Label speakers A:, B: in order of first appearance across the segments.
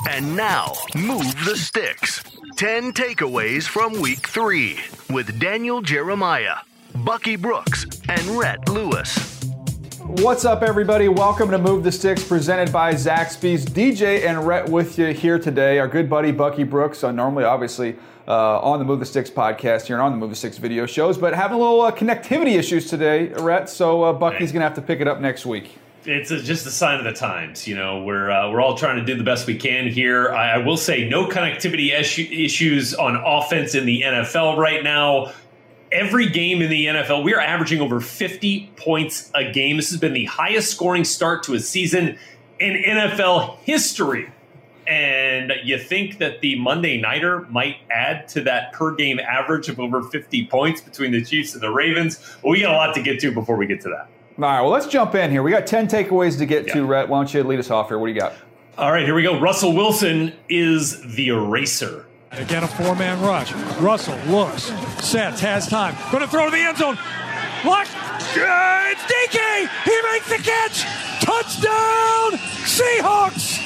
A: And now, Move the Sticks. 10 takeaways from Week 3 with Daniel Jeremiah, Bucky Brooks, and Rhett Lewis.
B: What's up, everybody? Welcome to Move the Sticks, presented by Zaxby's. DJ and Rhett with you here today. Our good buddy Bucky Brooks, normally, obviously, on the Move the Sticks podcast here and on the Move the Sticks video shows, but having a little connectivity issues today, Rhett. So Bucky's going to have to pick it up next week.
C: It's just a sign of the times. You know, we're all trying to do the best we can here. I will say no connectivity issues on offense in the NFL right now. Every game in the NFL, we are averaging over 50 points a game. This has been the highest scoring start to a season in NFL history. And you think that the Monday Nighter might add to that per game average of over 50 points between the Chiefs and the Ravens? Well, we got a lot to get to before we get to that.
B: All right, well, let's jump in here. We got 10 takeaways to get to, Rhett. Why don't you lead us off here? What do you got?
C: All right, here we go. Russell Wilson is the eraser.
D: Again, a four-man rush. Russell looks, sets, has time. Going to throw to the end zone. Blocked. It's DK. He makes the catch. Touchdown, Seahawks.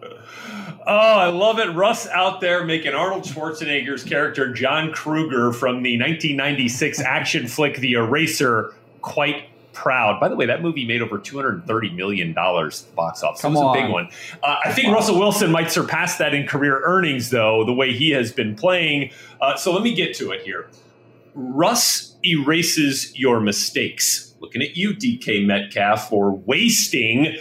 C: Oh, I love it. Russ out there making Arnold Schwarzenegger's character, John Kruger, from the 1996 action flick, The Eraser, quite proud. By the way, that movie made over $230 million at the box office. It was a big one. I think Russell Wilson might surpass that in career earnings, though, the way he has been playing. So let me get to it here. Russ erases your mistakes. Looking at you, DK Metcalf, for wasting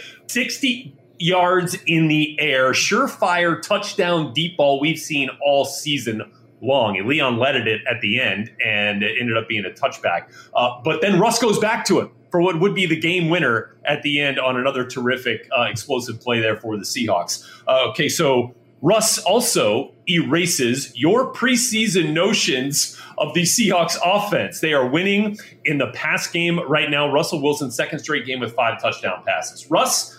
C: 60 yards in the air. Surefire touchdown deep ball we've seen all season long. And Leon leaded it at the end, and it ended up being a touchback. But then Russ goes back to it for what would be the game winner at the end on another terrific explosive play there for the Seahawks. Okay, so Russ also erases your preseason notions of the Seahawks offense. They are winning in the pass game right now. Russell Wilson's second straight game with 5 touchdown passes. Russ,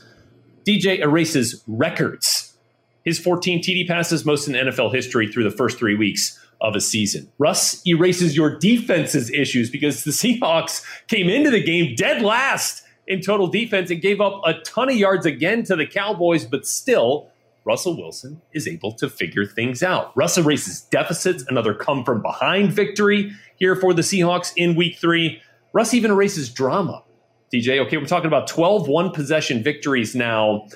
C: DJ erases records. His 14 TD passes, most in NFL history through the first 3 weeks of a season. Russ erases your defense's issues because the Seahawks came into the game dead last in total defense and gave up a ton of yards again to the Cowboys, but still, Russell Wilson is able to figure things out. Russ erases deficits, another come-from-behind victory here for the Seahawks in Week 3. Russ even erases drama. DJ, okay, we're talking about 12 one-possession victories now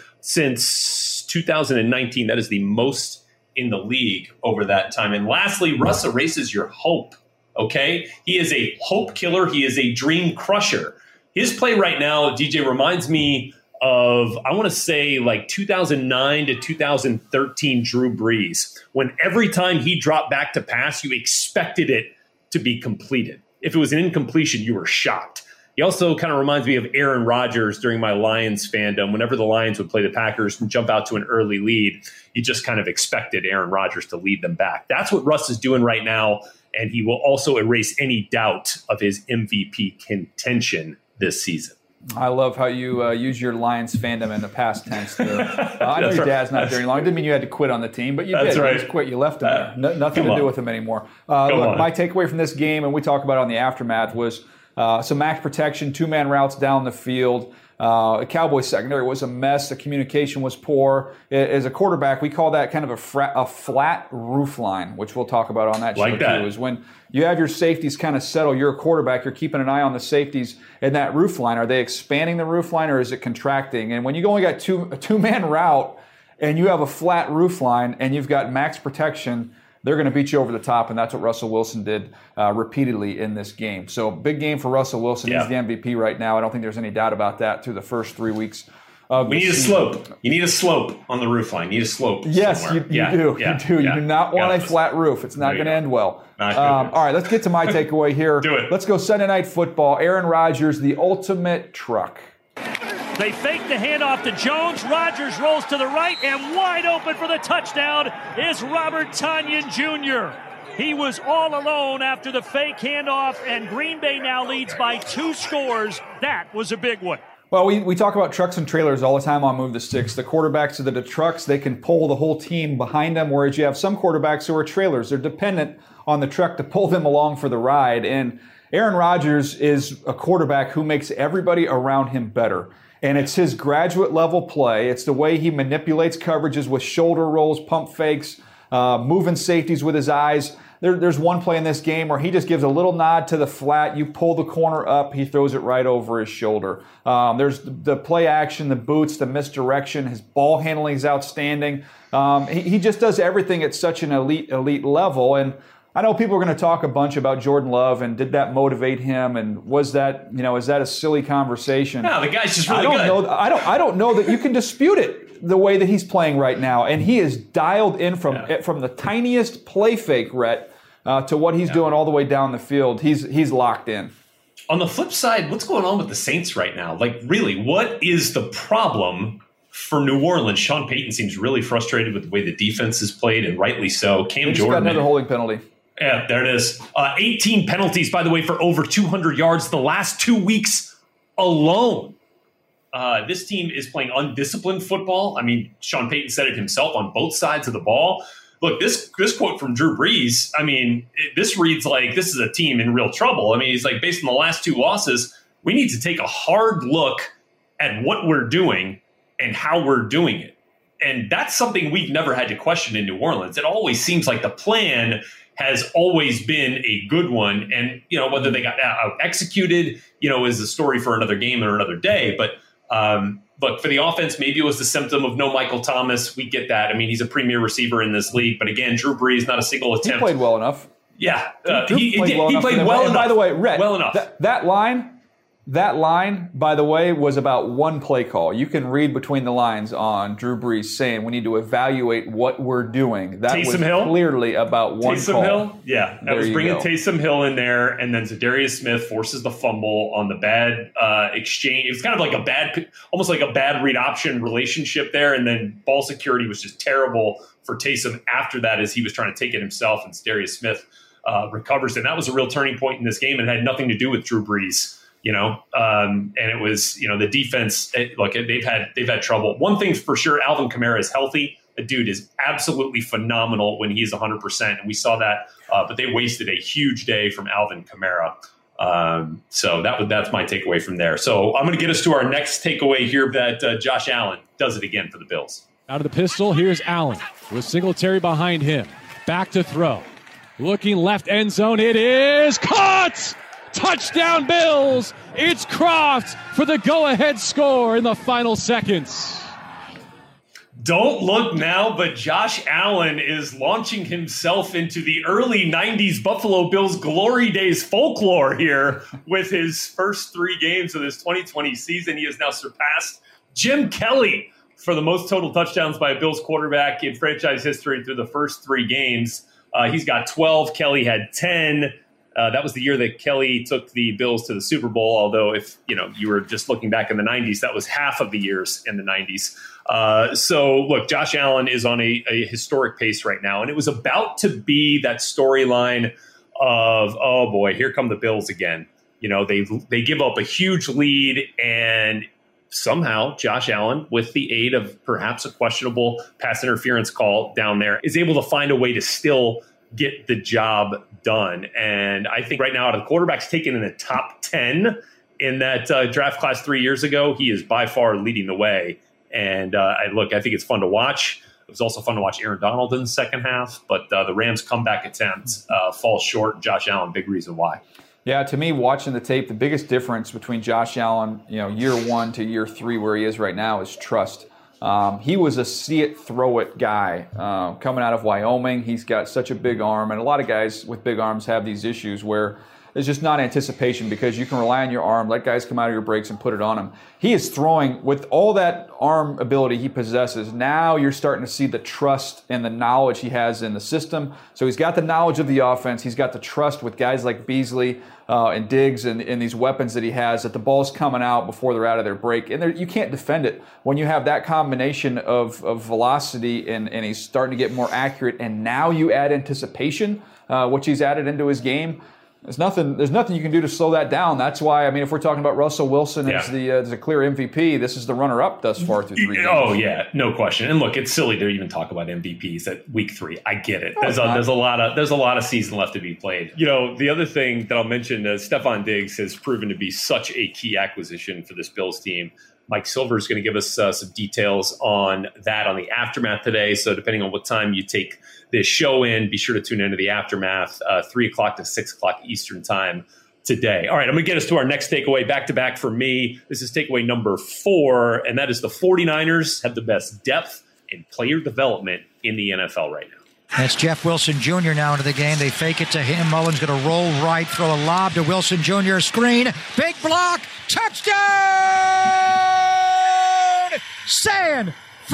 C: since 2019. That is the most in the league over that time. And lastly, Russ erases your hope, okay? He is a hope killer. He is a dream crusher. His play right now, DJ, reminds me of, I want to say, like 2009 to 2013 Drew Brees, when every time he dropped back to pass, you expected it to be completed. If it was an incompletion, you were shocked. He also kind of reminds me of Aaron Rodgers during my Lions fandom. Whenever the Lions would play the Packers and jump out to an early lead, you just kind of expected Aaron Rodgers to lead them back. That's what Russ is doing right now, and he will also erase any doubt of his MVP contention this season.
B: I love how you use your Lions fandom in the past tense there. I know your dad's not there any longer. Didn't mean you had to quit on the team, but you did.
C: Right.
B: You just quit. You left him there. Nothing to do with him anymore. Look, my takeaway from this game, and we talk about it on the aftermath, was some max protection, 2-man routes down the field. The Cowboys secondary was a mess. The communication was poor. As a quarterback, we call that kind of a flat roof line, which we'll talk about on that show too, is when you have your safeties kind of settle. You're a quarterback. You're keeping an eye on the safeties in that roof line. Are they expanding the roof line or is it contracting? And when you only got a two-man route and you have a flat roof line and you've got max protection, they're going to beat you over the top, and that's what Russell Wilson did repeatedly in this game. So big game for Russell Wilson. Yeah. He's the MVP right now. I don't think there's any doubt about that through the first 3 weeks.
C: We need a slope. You need a slope on the roof line. You need a slope.
B: Yes,
C: somewhere.
B: you do. Yeah. You do. You do not want a flat roof. It's not going to end well. All right, let's get to my takeaway here.
C: Do it.
B: Let's go Sunday Night Football. Aaron Rodgers, the ultimate truck.
E: They fake the handoff to Jones. Rodgers rolls to the right, and wide open for the touchdown is Robert Tonyan Jr. He was all alone after the fake handoff, and Green Bay now leads by 2 scores. That was a big one.
B: Well, we talk about trucks and trailers all the time on Move the Sticks. The quarterbacks are the trucks. They can pull the whole team behind them, whereas you have some quarterbacks who are trailers. They're dependent on the truck to pull them along for the ride. And Aaron Rodgers is a quarterback who makes everybody around him better. And it's his graduate level play. It's the way he manipulates coverages with shoulder rolls, pump fakes, moving safeties with his eyes. There's one play in this game where he just gives a little nod to the flat. You pull the corner up, he throws it right over his shoulder. There's the play action, the boots, the misdirection. His ball handling is outstanding. He just does everything at such an elite level. And I know people are going to talk a bunch about Jordan Love and did that motivate him, and was that, is that a silly conversation?
C: No, the guy's just really good.
B: I don't know that you can dispute it the way that he's playing right now, and he is dialed in from the tiniest play fake, Rhett, to what he's doing all the way down the field. He's locked in.
C: On the flip side, what's going on with the Saints right now? Like, really, what is the problem for New Orleans? Sean Payton seems really frustrated with the way the defense is played, and rightly so. Cam Jordan
B: got another holding penalty.
C: Yeah, there it is. 18 penalties, by the way, for over 200 yards the last 2 weeks alone. This team is playing undisciplined football. I mean, Sean Payton said it himself on both sides of the ball. Look, this quote from Drew Brees, I mean, this reads like this is a team in real trouble. I mean, he's like, based on the last 2 losses, we need to take a hard look at what we're doing and how we're doing it. And that's something we've never had to question in New Orleans. It always seems like the plan has always been a good one. And, whether they got out executed, is a story for another game or another day. But look, for the offense, maybe it was the symptom of no Michael Thomas. We get that. I mean, he's a premier receiver in this league. But again, Drew Brees, not a single attempt.
B: He played well enough.
C: Yeah.
B: He played well enough. And by the way, Rhett,
C: well enough.
B: That line, by the way, was about one play call. You can read between the lines on Drew Brees saying we need to evaluate what we're doing. That was clearly about one
C: Taysom
B: call.
C: Hill? Yeah, that was bringing Taysom Hill in there, and then Zadarius Smith forces the fumble on the bad exchange. It was kind of like almost like a bad read option relationship there, and then ball security was just terrible for Taysom after that as he was trying to take it himself, and Zadarius Smith recovers it. And that was a real turning point in this game, and it had nothing to do with Drew Brees. And it was, the defense, look, they've had trouble. One thing's for sure, Alvin Kamara is healthy. The dude is absolutely phenomenal when he's 100%. And we saw that, but they wasted a huge day from Alvin Kamara. So that's my takeaway from there. So I'm going to get us to our next takeaway here that Josh Allen does it again for the Bills.
D: Out of the pistol, here's Allen with Singletary behind him. Back to throw. Looking left end zone. It is caught! Touchdown Bills! It's Kroft for the go-ahead score in the final seconds.
C: Don't look now, but Josh Allen is launching himself into the early 90s Buffalo Bills glory days folklore here with his first 3 games of this 2020 season. He has now surpassed Jim Kelly for the most total touchdowns by a Bills quarterback in franchise history through the first 3 games. He's got 12. Kelly had 10. That was the year that Kelly took the Bills to the Super Bowl, although if you were just looking back in the 90s, that was half of the years in the 90s. So, look, Josh Allen is on a historic pace right now, and it was about to be that storyline of, oh, boy, here come the Bills again. They give up a huge lead, and somehow Josh Allen, with the aid of perhaps a questionable pass interference call down there, is able to find a way to still get the job done. And I think right now, out of the quarterbacks taken in the top 10 in that draft class 3 years ago, he is by far leading the way. And I think it's fun to watch. It was also fun to watch Aaron Donald in the second half, but the Rams' comeback attempt falls short. Josh Allen, big reason why.
B: Yeah, to me, watching the tape, the biggest difference between Josh Allen, year 1 to year 3, where he is right now, is trust. He was a see-it-throw-it guy coming out of Wyoming. He's got such a big arm, and a lot of guys with big arms have these issues where it's just not anticipation because you can rely on your arm, let guys come out of your breaks and put it on them. He is throwing with all that arm ability he possesses. Now you're starting to see the trust and the knowledge he has in the system. So he's got the knowledge of the offense. He's got the trust with guys like Beasley and Diggs and these weapons that he has, that the ball's coming out before they're out of their break. And you can't defend it when you have that combination of velocity and he's starting to get more accurate. And now you add anticipation, which he's added into his game. There's nothing you can do to slow that down. That's why, if we're talking about Russell Wilson as the clear MVP, this is the runner-up thus far through 3 games.
C: Oh, yeah, no question. And look, it's silly to even talk about MVPs at week 3. I get it. There's a lot of season left to be played. The other thing that I'll mention is Stephon Diggs has proven to be such a key acquisition for this Bills team. Mike Silver is going to give us some details on that on the Aftermath today. So depending on what time you take this show in, be sure to tune into the Aftermath, 3 o'clock to 6 o'clock Eastern time today. All right, I'm going to get us to our next takeaway, back-to-back for me. This is takeaway number 4, and that is the 49ers have the best depth and player development in the NFL right now.
F: That's Jeff Wilson Jr. now into the game. They fake it to him. Mullins going to roll right, throw a lob to Wilson Jr. Screen, big block, touchdown! San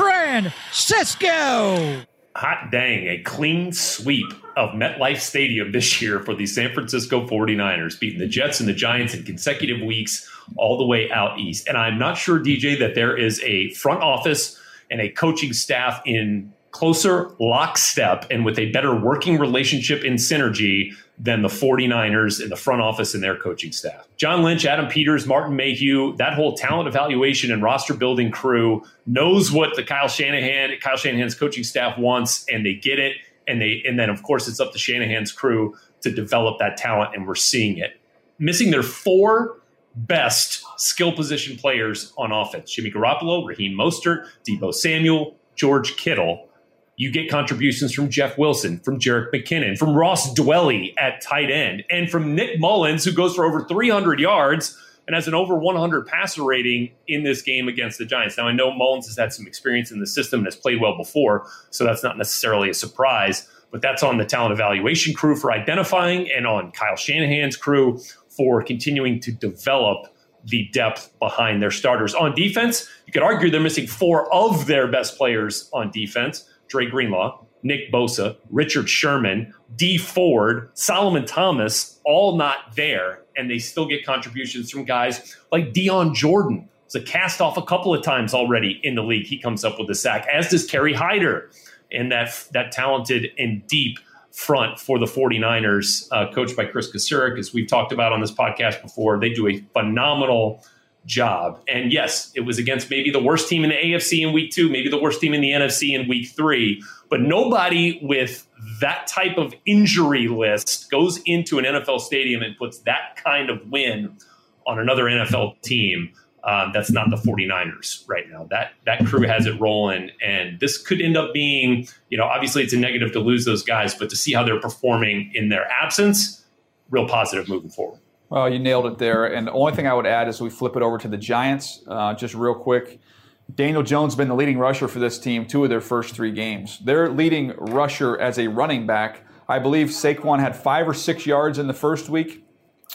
F: Francisco!
C: Hot dang, a clean sweep of MetLife Stadium this year for the San Francisco 49ers, beating the Jets and the Giants in consecutive weeks all the way out east. And I'm not sure, DJ, that there is a front office and a coaching staff in closer lockstep and with a better working relationship in synergy than the 49ers in the front office and their coaching staff. John Lynch, Adam Peters, Martin Mayhew, that whole talent evaluation and roster building crew knows what the Kyle Shanahan's coaching staff wants, and they get it. And then of course it's up to Shanahan's crew to develop that talent, and we're seeing it. Missing their 4 best skill position players on offense: Jimmy Garoppolo, Raheem Mostert, Deebo Samuel, George Kittle. You get contributions from Jeff Wilson, from Jerick McKinnon, from Ross Dwelley at tight end, and from Nick Mullins, who goes for over 300 yards and has an over 100 passer rating in this game against the Giants. Now, I know Mullins has had some experience in the system and has played well before, so that's not necessarily a surprise, but that's on the talent evaluation crew for identifying and on Kyle Shanahan's crew for continuing to develop the depth behind their starters. On defense, you could argue they're missing 4 of their best players on defense: Dre Greenlaw, Nick Bosa, Richard Sherman, Dee Ford, Solomon Thomas, all not there. And they still get contributions from guys like Dion Jordan. It's a cast off a couple of times already in the league. He comes up with a sack, as does Kerry Hyder, and that talented and deep front for the 49ers, coached by Chris Kasurik, as we've talked about on this podcast before. They do a phenomenal job. And yes, it was against maybe the worst team in the AFC in week 2, maybe the worst team in the NFC in week 3, but nobody with that type of injury list goes into an NFL stadium and puts that kind of win on another NFL team. That's not the 49ers right now. That crew has it rolling, and this could end up being, obviously it's a negative to lose those guys, but to see how they're performing in their absence, real positive moving forward.
B: Well, you nailed it there. And the only thing I would add is we flip it over to the Giants, just real quick. Daniel Jones has been the leading rusher for this team 2 of their first 3 games. Their leading rusher as a running back, I believe Saquon had 5 or 6 yards in the first week.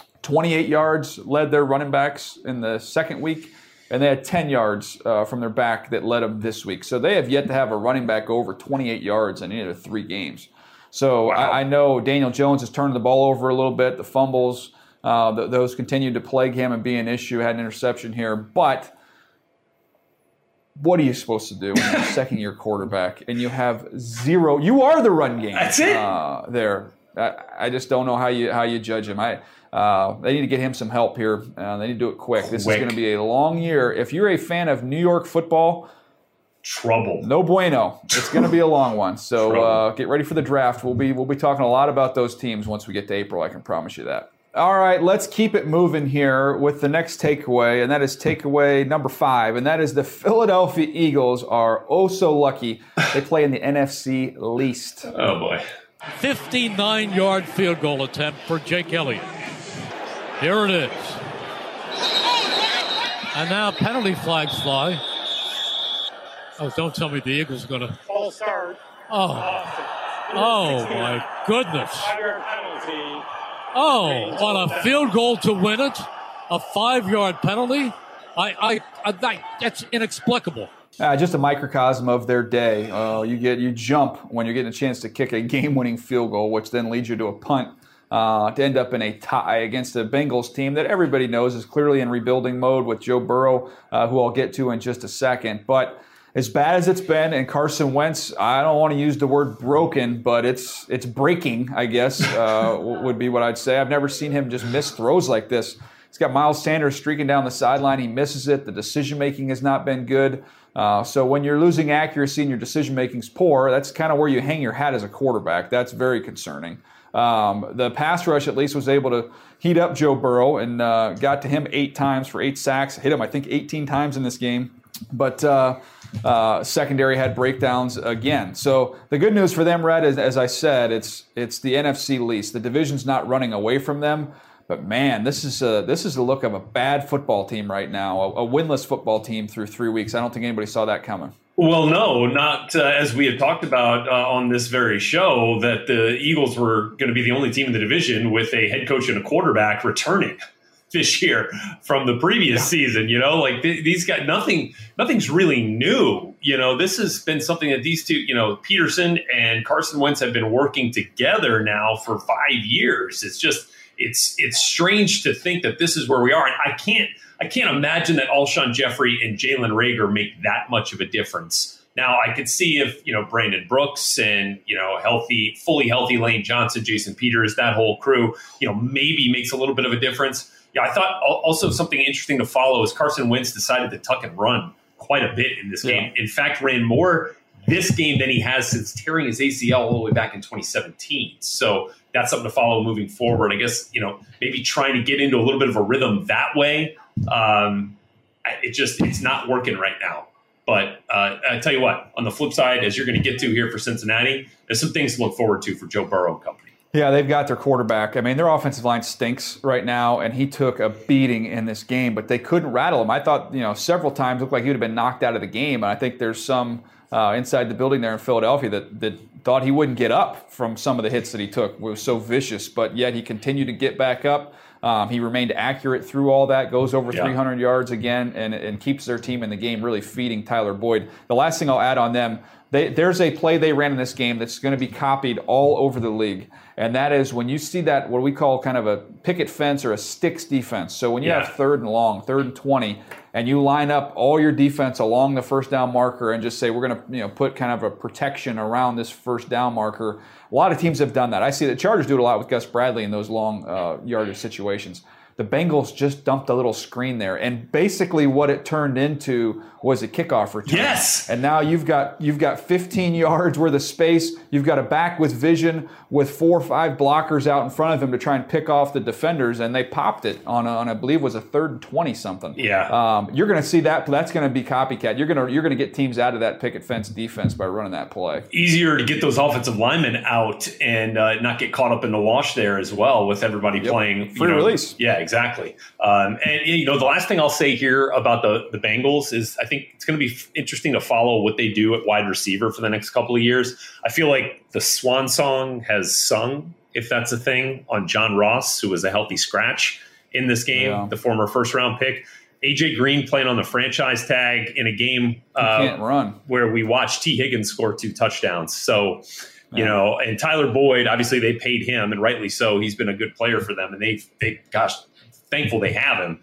B: 28 yards led their running backs in the second week, and they had 10 yards from their back that led them this week. So they have yet to have a running back over 28 yards in any of the 3 games. So wow. I know Daniel Jones has turned the ball over a little bit. The fumbles, those continued to plague him and be an issue. Had an interception here, but what are you supposed to do when you're a second-year quarterback and you have 0? You are the run game.
C: That's it.
B: There, I just don't know how you judge him. They need to get him some help here. They need to do it quick. This is going to be a long year. If you're a fan of New York football,
C: trouble.
B: No bueno. It's going to be a long one. So get ready for the draft. We'll be talking a lot about those teams once we get to April. I can promise you that. All right, let's keep it moving here with the next takeaway, and that is takeaway number 5, and that is the Philadelphia Eagles are oh so lucky they play in the NFC least.
C: Oh, boy.
E: 59-yard field goal attempt for Jake Elliott. Here it is. And now penalty flags fly. Oh, don't tell me the Eagles are going to...
G: False start.
E: Oh, my goodness. Oh, on a field goal to win it, a 5-yard penalty. That's inexplicable.
B: Just a microcosm of their day. You jump when you're getting a chance to kick a game-winning field goal, which then leads you to a punt to end up in a tie against a Bengals team that everybody knows is clearly in rebuilding mode with Joe Burrow, who I'll get to in just a second. But as bad as it's been, and Carson Wentz, I don't want to use the word broken, but it's breaking, I guess, would be what I'd say. I've never seen him just miss throws like this. He's got Miles Sanders streaking down the sideline. He misses it. The decision-making has not been good. So when you're losing accuracy and your decision-making is poor, that's kind of where you hang your hat as a quarterback. That's very concerning. The pass rush at least was able to heat up Joe Burrow and got to him 8 times for 8 sacks. Hit him, I think, 18 times in this game. But secondary had breakdowns again. So the good news for them, Red, is, as I said, it's the NFC least. The division's not running away from them. But man, this is the look of a bad football team right now, a winless football team through 3 weeks. I don't think anybody saw that coming.
C: Well, no, not as we had talked about on this very show, that the Eagles were going to be the only team in the division with a head coach and a quarterback returning this year from the previous season. These guys, nothing's really new. This has been something that these two, Peterson and Carson Wentz have been working together now for 5 years. It's just, it's strange to think that this is where we are. And I can't imagine that Alshon Jeffrey and Jalen Reagor make that much of a difference. Now, I could see if, Brandon Brooks and, fully healthy Lane Johnson, Jason Peters, that whole crew, maybe makes a little bit of a difference. Yeah, I thought also something interesting to follow is Carson Wentz decided to tuck and run quite a bit in this game. In fact, ran more this game than he has since tearing his ACL all the way back in 2017. So that's something to follow moving forward. I guess, maybe trying to get into a little bit of a rhythm that way. It's not working right now. But I tell you what, on the flip side, as you're going to get to here for Cincinnati, there's some things to look forward to for Joe Burrow and company.
B: Yeah, they've got their quarterback. I mean, their offensive line stinks right now, and he took a beating in this game, but they couldn't rattle him. I thought, several times looked like he would have been knocked out of the game, and I think there's some inside the building there in Philadelphia that thought he wouldn't get up from some of the hits that he took. It was so vicious, but yet he continued to get back up. He remained accurate through all that, goes over 300 yards again, and keeps their team in the game, really feeding Tyler Boyd. The last thing I'll add on them, there's a play they ran in this game that's going to be copied all over the league, and that is when you see that, what we call kind of a picket fence or a sticks defense. So when you have 3rd and long, 3rd and 20, and you line up all your defense along the first down marker and just say we're going to put kind of a protection around this first down marker. A lot of teams have done that. I see the Chargers do it a lot with Gus Bradley in those long yardage situations. The Bengals just dumped a little screen there, and basically what it turned into was a kickoff return.
C: Yes.
B: And now you've got 15 yards worth of space. You've got a back with vision with 4 or 5 blockers out in front of him to try and pick off the defenders, and they popped it on I believe it was a 3rd and 20 something.
C: Yeah.
B: You're going to see that. That's going to be copycat. You're going to get teams out of that picket fence defense by running that play.
C: Easier to get those offensive linemen out and not get caught up in the wash there as well with everybody playing.
B: Free release.
C: Yeah, exactly. And the last thing I'll say here about the Bengals is I think it's going to be interesting to follow what they do at wide receiver for the next couple of years. I feel like the swan song has sung, if that's a thing, on John Ross, who was a healthy scratch in this game, the former first-round pick. A.J. Green playing on the franchise tag in a game
B: can't run,
C: where we watched T. Higgins score 2 touchdowns. So, and Tyler Boyd, obviously they paid him, and rightly so. He's been a good player for them, and they thankful they have him.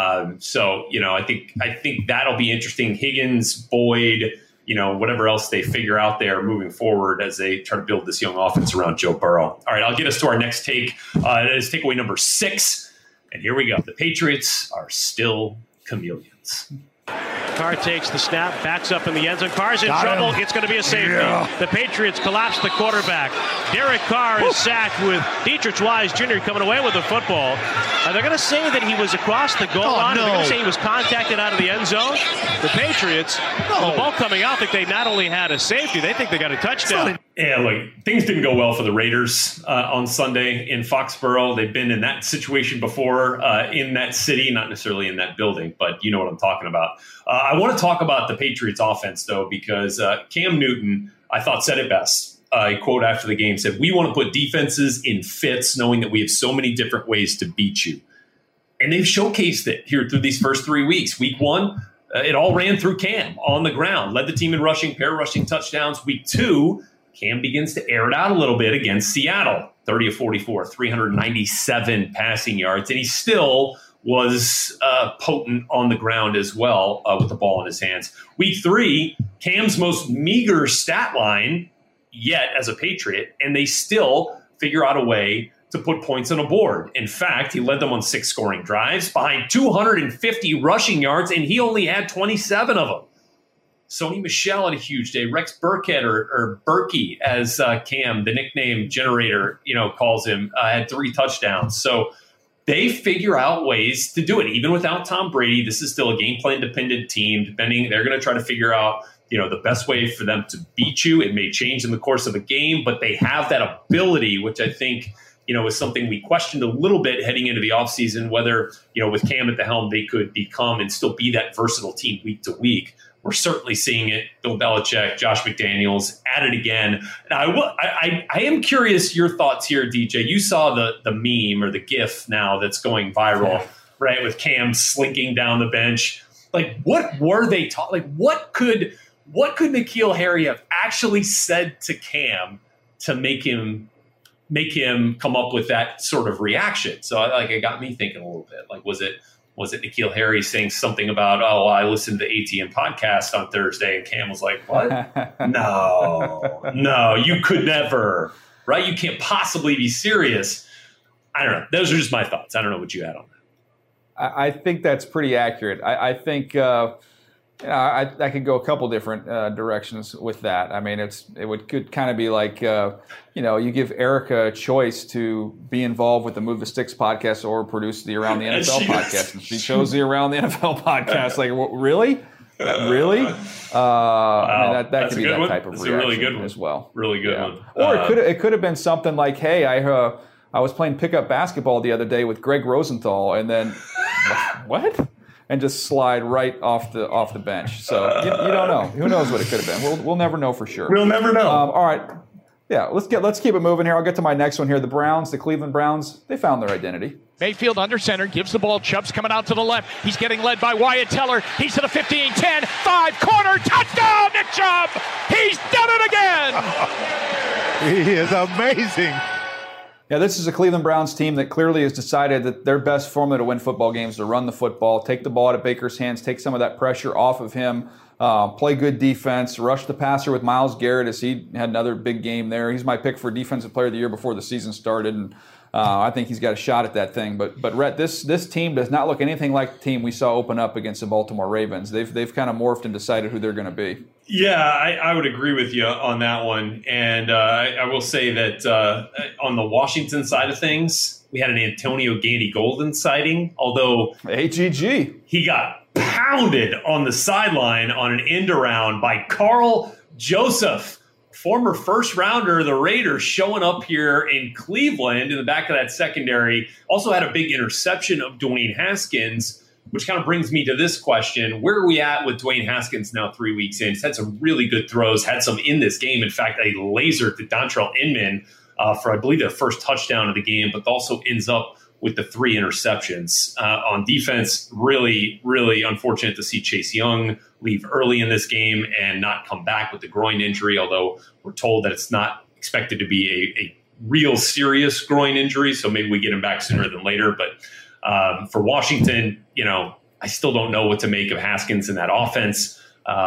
C: I think that'll be interesting. Higgins, Boyd, whatever else they figure out there moving forward as they try to build this young offense around Joe Burrow. All right, I'll get us to our next take. That is takeaway number 6. And here we go. The Patriots are still chameleons.
E: Carr takes the snap, backs up in the end zone. Carr's in trouble. It's going to be a safety. Yeah. The Patriots collapse the quarterback. Derek Carr is sacked with Dietrich Wise Jr. coming away with the football. Are they going to say that he was across the goal line? Are they going to say he was contacted out of the end zone? The Patriots, the ball coming out, think they not only had a safety, they think they got a touchdown.
C: Yeah, look, things didn't go well for the Raiders on Sunday in Foxborough. They've been in that situation before in that city, not necessarily in that building, but you know what I'm talking about. I want to talk about the Patriots offense, though, because Cam Newton, I thought, said it best. A quote after the game said, "We want to put defenses in fits, knowing that we have so many different ways to beat you." And they've showcased it here through these first 3 weeks. Week 1, it all ran through Cam on the ground, led the team in rushing, pair rushing touchdowns. Week 2, Cam begins to air it out a little bit against Seattle, 30 of 44, 397 passing yards, and he still was potent on the ground as well with the ball in his hands. Week 3, Cam's most meager stat line yet as a Patriot, and they still figure out a way to put points on a board. In fact, he led them on 6 scoring drives behind 250 rushing yards, and he only had 27 of them. Sony Michel had a huge day. Rex Burkhead or Berkey, as Cam, the nickname generator, calls him, had 3 touchdowns. So they figure out ways to do it. Even without Tom Brady, this is still a game plan dependent team. They're going to try to figure out, the best way for them to beat you. It may change in the course of a game, but they have that ability, which I think, is something we questioned a little bit heading into the offseason, whether, with Cam at the helm, they could become and still be that versatile team week to week. We're certainly seeing it. Bill Belichick, Josh McDaniels at it again. And I am curious your thoughts here, DJ. You saw the meme or the GIF now that's going viral, right? With Cam slinking down the bench. Like, what were they talking? Like, what could N'Keal Harry have actually said to Cam to make him come up with that sort of reaction? So it got me thinking a little bit. Like, was it N'Keal Harry saying something about, I listened to the ATM podcast on Thursday, and Cam was like, what? No, you could never, right? You can't possibly be serious. I don't know. Those are just my thoughts. I don't know what you had on that.
B: I think that's pretty accurate. I think I could go a couple different directions with that. I mean, could kind of be like, you give Erica a choice to be involved with the Move the Sticks podcast or produce the Around the NFL podcast, and she chose the Around the NFL podcast. Like, really? Really? Wow. That could be that type of reaction. A really good one as well.
C: Really good one.
B: Or it could have been something like, hey, I was playing pickup basketball the other day with Greg Rosenthal, and then what? And just slide right off the bench. So you don't know. Who knows what it could have been? We'll never know for sure.
C: We'll never know.
B: All right. Yeah, let's keep it moving here. I'll get to my next one here. The Cleveland Browns, they found their identity.
G: Mayfield under center, gives the ball. Chubb's coming out to the left. He's getting led by Wyatt Teller. He's to the 15, 10, 5, corner, touchdown, Nick Chubb! He's done it again!
H: He is amazing.
B: Yeah, this is a Cleveland Browns team that clearly has decided that their best formula to win football games is to run the football, take the ball out of Baker's hands, take some of that pressure off of him, play good defense, rush the passer with Myles Garrett as he had another big game there. He's my pick for Defensive Player of the Year before the season started, and I think he's got a shot at that thing. But Rhett, this team does not look anything like the team we saw open up against the Baltimore Ravens. They've kind of morphed and decided who they're going to be.
C: Yeah, I would agree with you on that one. And I will say that on the Washington side of things, we had an Antonio Gandy-Golden sighting, although
B: AGG.
C: He got pounded on the sideline on an end around by Carl Joseph, former first rounder of the Raiders, showing up here in Cleveland in the back of that secondary. Also had a big interception of Dwayne Haskins, which kind of brings me to this question. Where are we at with Dwayne Haskins now 3 weeks in? He's had some really good throws, had some in this game. In fact, a laser to Dontrell Inman for, I believe, the first touchdown of the game, but also ends up with the 3 interceptions. On defense, really, really unfortunate to see Chase Young leave early in this game and not come back with the groin injury, although we're told that it's not expected to be a real serious groin injury, so maybe we get him back sooner than later. But for Washington, I still don't know what to make of Haskins in that offense.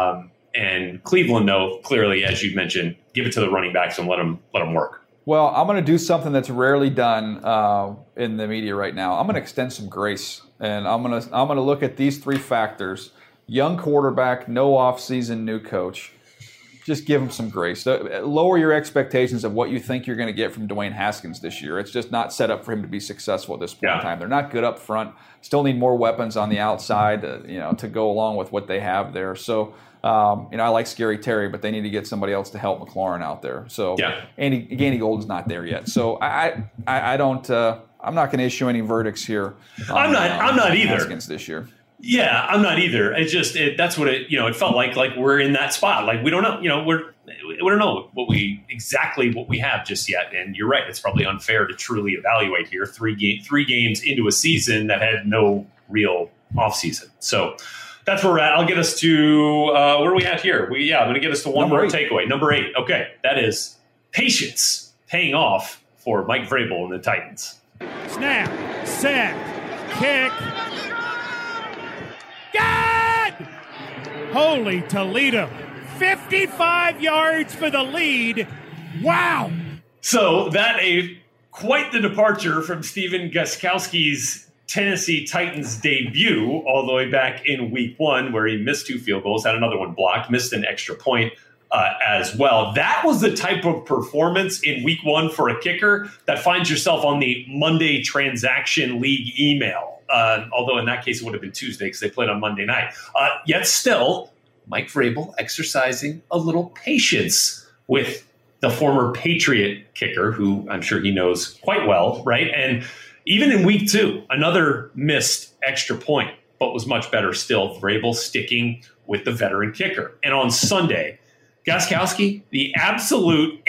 C: And Cleveland, though, clearly, as you mentioned, give it to the running backs and let them work.
B: Well, I'm going to do something that's rarely done in the media right now. I'm going to extend some grace, and I'm going to look at these 3 factors: young quarterback, no offseason, new coach. Just give him some grace. Lower your expectations of what you think you're going to get from Dwayne Haskins this year. It's just not set up for him to be successful at this point in time. They're not good up front. Still need more weapons on the outside, to go along with what they have there. So, I like Scary Terry, but they need to get somebody else to help McLaurin out there. So, Gandy-Golden's not there yet. So, I don't. I'm not going to issue any verdicts here.
C: I'm not either.
B: Haskins this year.
C: Yeah, I'm not either. It's just that's what it felt like we're in that spot. Like we don't know, we don't know what we have just yet. And you're right, it's probably unfair to truly evaluate here 3 games into a season that had no real offseason. So that's where we're at. I'll get us to where are we at here? I'm going to get us to one more takeaway. Number 8. Okay, that is patience paying off for Mike Vrabel and the Titans.
E: Snap, set, kick. God! Holy Toledo. 55 yards for the lead. Wow.
C: So that quite the departure from Stephen Gostkowski's Tennessee Titans debut all the way back in week 1, where he missed 2 field goals, had another one blocked, missed an extra point as well. That was the type of performance in week 1 for a kicker that finds yourself on the Monday Transaction League email. Although in that case, it would have been Tuesday because they played on Monday night. Yet still, Mike Vrabel exercising a little patience with the former Patriot kicker, who I'm sure he knows quite well, right? And even in week 2, another missed extra point, but was much better still. Vrabel sticking with the veteran kicker. And on Sunday, Gostkowski, the absolute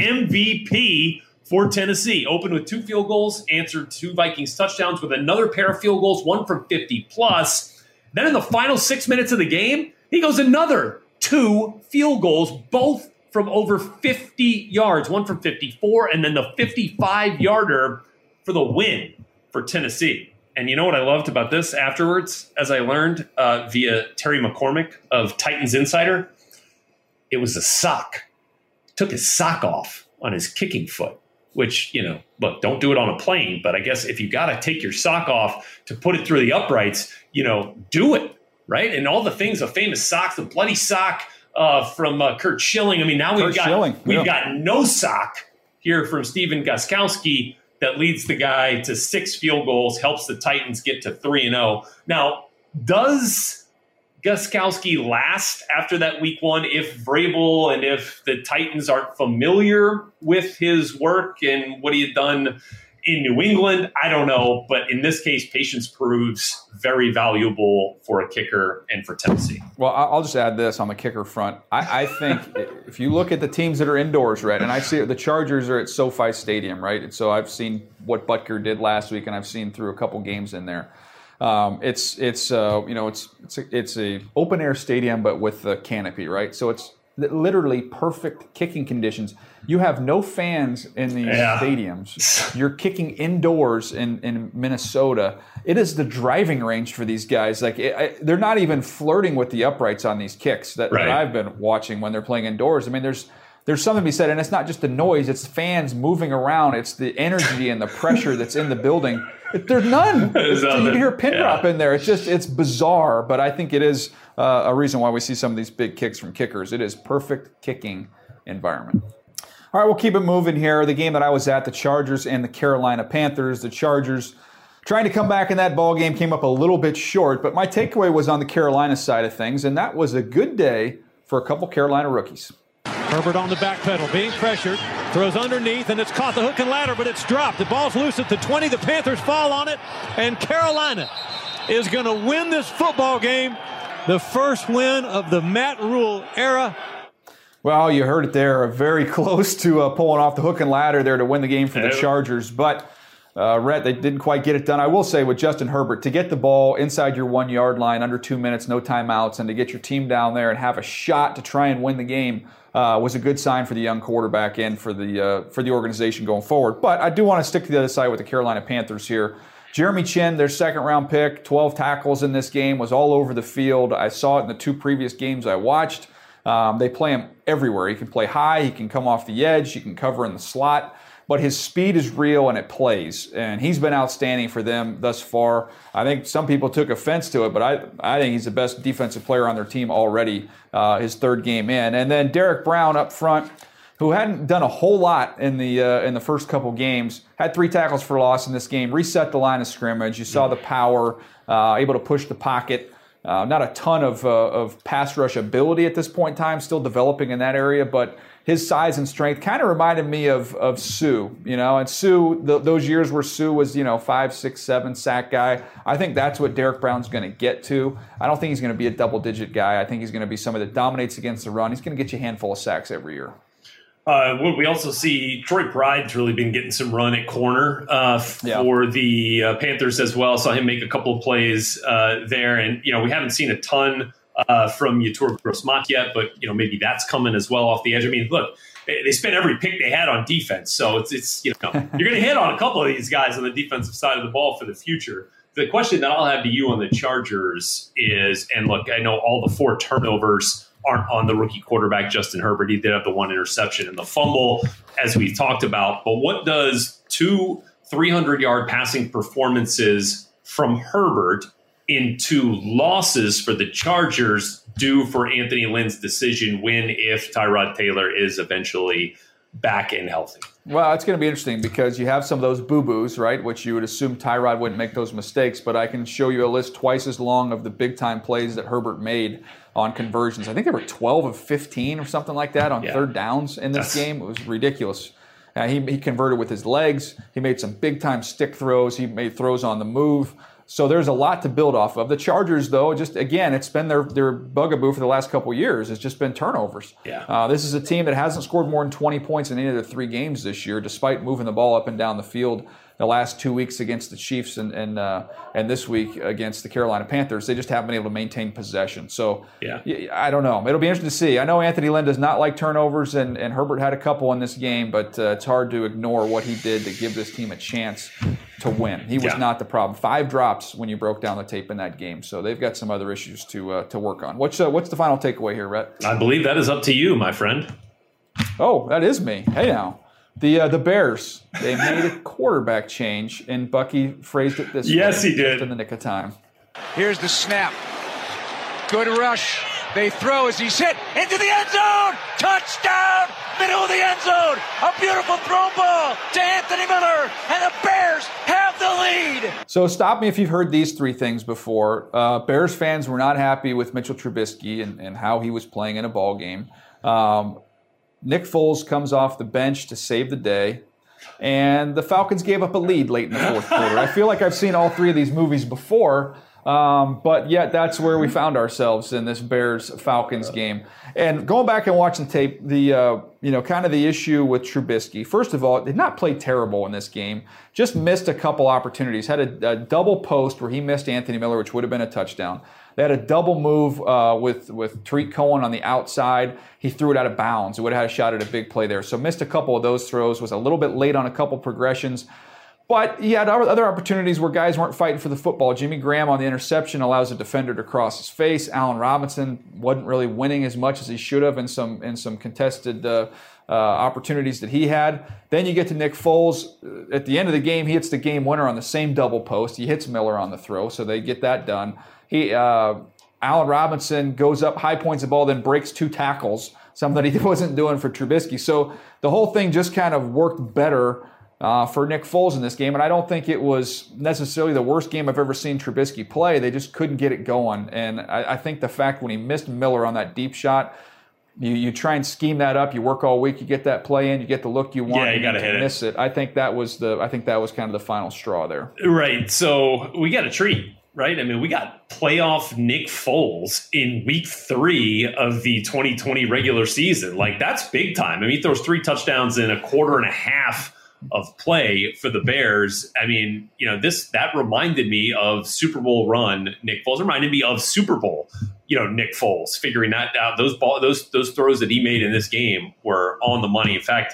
C: MVP for Tennessee, opened with 2 field goals, answered 2 Vikings touchdowns with another pair of field goals, 1 from 50+. Then in the final 6 minutes of the game, he goes another 2 field goals, both from over 50 yards, 1 from 54, and then the 55-yarder for the win for Tennessee. And you know what I loved about this afterwards, as I learned via Terry McCormick of Titans Insider? It was a sock. Took his sock off on his kicking foot, which, look, don't do it on a plane. But I guess if you got to take your sock off to put it through the uprights, do it, right? And all the things, the famous socks, the bloody sock from Curt Schilling. I mean, now we've got no sock here from Stephen Gostkowski that leads the guy to 6 field goals, helps the Titans get to 3-0. Now, does Gostkowski last after that week 1 if Vrabel and if the Titans aren't familiar with his work and what he had done in New England? I don't know. But in this case, patience proves very valuable for a kicker and for Tennessee.
B: Well, I'll just add this on the kicker front. I think if you look at the teams that are indoors, right, and I see the Chargers are at SoFi Stadium, right? And so I've seen what Butker did last week, and I've seen through a couple games in there. It's a open air stadium, but with the canopy, right? So it's literally perfect kicking conditions. You have no fans in these stadiums. You're kicking indoors in Minnesota. It is the driving range for these guys. Like they're not even flirting with the uprights on these kicks that I've been watching when they're playing indoors. I mean, there's something to be said, and it's not just the noise. It's fans moving around. It's the energy and the pressure that's in the building. There's none. You can hear a pin drop in there. It's bizarre, but I think it is a reason why we see some of these big kicks from kickers. It is perfect kicking environment. All right, we'll keep it moving here. The game that I was at, the Chargers and the Carolina Panthers. The Chargers trying to come back in that ball game came up a little bit short, but my takeaway was on the Carolina side of things, and that was a good day for a couple Carolina rookies.
D: Herbert on the back pedal, being pressured, throws underneath, and it's caught the hook and ladder, but it's dropped. The ball's loose at the 20. The Panthers fall on it, and Carolina is going to win this football game. The first win of the Matt Rule era.
B: Well, you heard it there. Very close to pulling off the hook and ladder there to win the game for the Chargers, but Rhett, they didn't quite get it done. I will say with Justin Herbert, to get the ball inside your 1 yard line, under 2 minutes, no timeouts, and to get your team down there and have a shot to try and win the game was a good sign for the young quarterback and for the organization going forward. But I do want to stick to the other side with the Carolina Panthers here. Jeremy Chinn, their second-round pick, 12 tackles in this game, was all over the field. I saw it in the 2 previous games I watched. They play him everywhere. He can play high, he can come off the edge, he can cover in the slot. But his speed is real and it plays. And he's been outstanding for them thus far. I think some people took offense to it, but I think he's the best defensive player on their team already, his 3rd game in. And then Derek Brown up front, who hadn't done a whole lot in the first couple games, had 3 tackles for loss in this game, reset the line of scrimmage. You saw the power, able to push the pocket. Not a ton of pass rush ability at this point in time, still developing in that area, but his size and strength kind of reminded me of Sue, and Sue, those years where Sue was, 5, 6, 7 sack guy. I think that's what Derek Brown's going to get to. I don't think he's going to be a double-digit guy. I think he's going to be somebody that dominates against the run. He's going to get you a handful of sacks every year.
C: We also see Troy Pride's really been getting some run at corner for the Panthers as well. Saw him make a couple of plays there. And, we haven't seen a ton from Yetur Gross-Mack yet, but, maybe that's coming as well off the edge. I mean, look, they spent every pick they had on defense. So it's you're going to hit on a couple of these guys on the defensive side of the ball for the future. The question that I'll have to you on the Chargers is, and look, I know all the 4 turnovers aren't on the rookie quarterback, Justin Herbert. He did have the 1 interception and the fumble, as we've talked about. But what does 2 300-yard passing performances from Herbert into losses for the Chargers due for Anthony Lynn's decision when, if Tyrod Taylor is eventually back and healthy?
B: Well, it's going to be interesting because you have some of those boo-boos, right, which you would assume Tyrod wouldn't make those mistakes, but I can show you a list twice as long of the big-time plays that Herbert made on conversions. I think there were 12 of 15 or something like that on third downs in this game. It was ridiculous. He converted with his legs. He made some big-time stick throws. He made throws on the move. So there's a lot to build off of. The Chargers, though, just again, it's been their bugaboo for the last couple of years. It's just been turnovers.
C: Yeah.
B: This is a team that hasn't scored more than 20 points in any of the 3 games this year, despite moving the ball up and down the field the last 2 weeks against the Chiefs and this week against the Carolina Panthers. They just haven't been able to maintain possession. So I don't know. It'll be interesting to see. I know Anthony Lynn does not like turnovers, and Herbert had a couple in this game, but it's hard to ignore what he did to give this team a chance to win. He was not the problem. 5 drops when you broke down the tape in that game. So they've got some other issues to work on. What's the final takeaway here, Rhett?
C: I believe that is up to you, my friend.
B: Oh, that is me. Hey now. The Bears, they made a quarterback change, and Bucky phrased it this way.
C: Yes, he did.
B: Just in the nick of time.
I: Here's the snap. Good rush. They throw as he's hit into the end zone. Touchdown! Middle of the end zone. A beautiful throw ball to Anthony Miller, and the Bears have the lead.
B: So stop me if you've heard these 3 things before. Bears fans were not happy with Mitchell Trubisky and how he was playing in a ball game. Nick Foles comes off the bench to save the day, and the Falcons gave up a lead late in the fourth quarter. I feel like I've seen all 3 of these movies before, but yet that's where we found ourselves in this Bears-Falcons game. And going back and watching tape, the kind of the issue with Trubisky, first of all, did not play terrible in this game, just missed a couple opportunities, had a double post where he missed Anthony Miller, which would have been a touchdown. They had a double move with Tariq Cohen on the outside. He threw it out of bounds. It would have had a shot at a big play there. So missed a couple of those throws, was a little bit late on a couple progressions. But he had other opportunities where guys weren't fighting for the football. Jimmy Graham on the interception allows a defender to cross his face. Allen Robinson wasn't really winning as much as he should have in some contested opportunities that he had. Then you get to Nick Foles. At the end of the game, he hits the game winner on the same double post. He hits Miller on the throw, so they get that done. Allen Robinson goes up, high points the ball, then breaks 2 tackles, something that he wasn't doing for Trubisky. So the whole thing just kind of worked better for Nick Foles in this game, and I don't think it was necessarily the worst game I've ever seen Trubisky play. They just couldn't get it going, and I think the fact when he missed Miller on that deep shot, you try and scheme that up. You work all week, you get that play in, you get the look you want.
C: Yeah, you got to hit it.
B: Miss it. I think that was kind of the final straw there.
C: Right. So we got a treat. Right? I mean, we got playoff Nick Foles in week 3 of the 2020 regular season. Like, that's big time. I mean, he throws 3 touchdowns in a quarter and a half of play for the Bears. I mean, that reminded me of Super Bowl run Nick Foles. It reminded me of Super Bowl, Nick Foles, figuring that out. Those throws that he made in this game were on the money. In fact,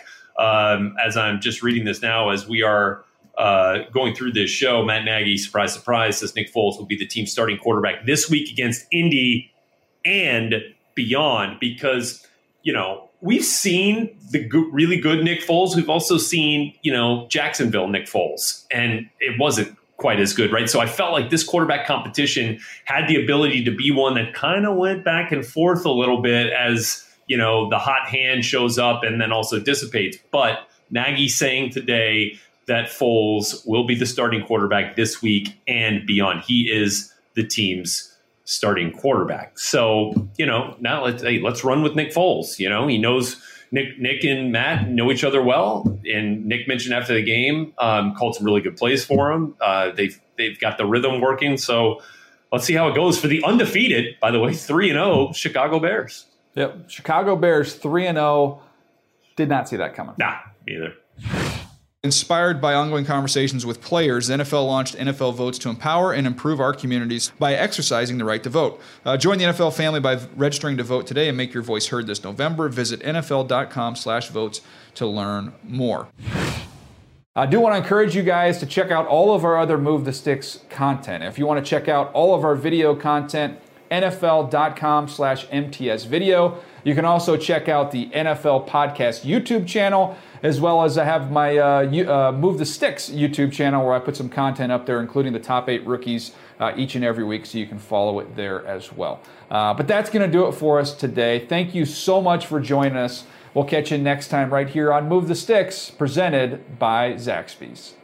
C: as I'm just reading this now, as we are going through this show, Matt Nagy, surprise, surprise, says Nick Foles will be the team's starting quarterback this week against Indy and beyond, because, we've seen the really good Nick Foles. We've also seen, Jacksonville Nick Foles, and it wasn't quite as good, right? So I felt like this quarterback competition had the ability to be one that kind of went back and forth a little bit as, the hot hand shows up and then also dissipates. But Nagy saying today that Foles will be the starting quarterback this week and beyond. He is the team's starting quarterback. So, now let's run with Nick Foles. He knows Nick and Matt know each other well. And Nick mentioned after the game, called some really good plays for him. They've got the rhythm working. So let's see how it goes for the undefeated, by the way, 3-0 Chicago Bears.
B: Yep. Chicago Bears 3-0. Did not see that coming.
C: Nah, me either.
B: Inspired by ongoing conversations with players, the NFL launched NFL Votes to empower and improve our communities by exercising the right to vote. Join the NFL family by registering to vote today and make your voice heard this November. Visit NFL.com/votes to learn more. I do want to encourage you guys to check out all of our other Move the Sticks content. If you want to check out all of our video content, NFL.com/MTS video. You can also check out the NFL Podcast YouTube channel. as well as I have my Move the Sticks YouTube channel where I put some content up there, including the top 8 rookies each and every week, so you can follow it there as well. But that's going to do it for us today. Thank you so much for joining us. We'll catch you next time right here on Move the Sticks, presented by Zaxby's.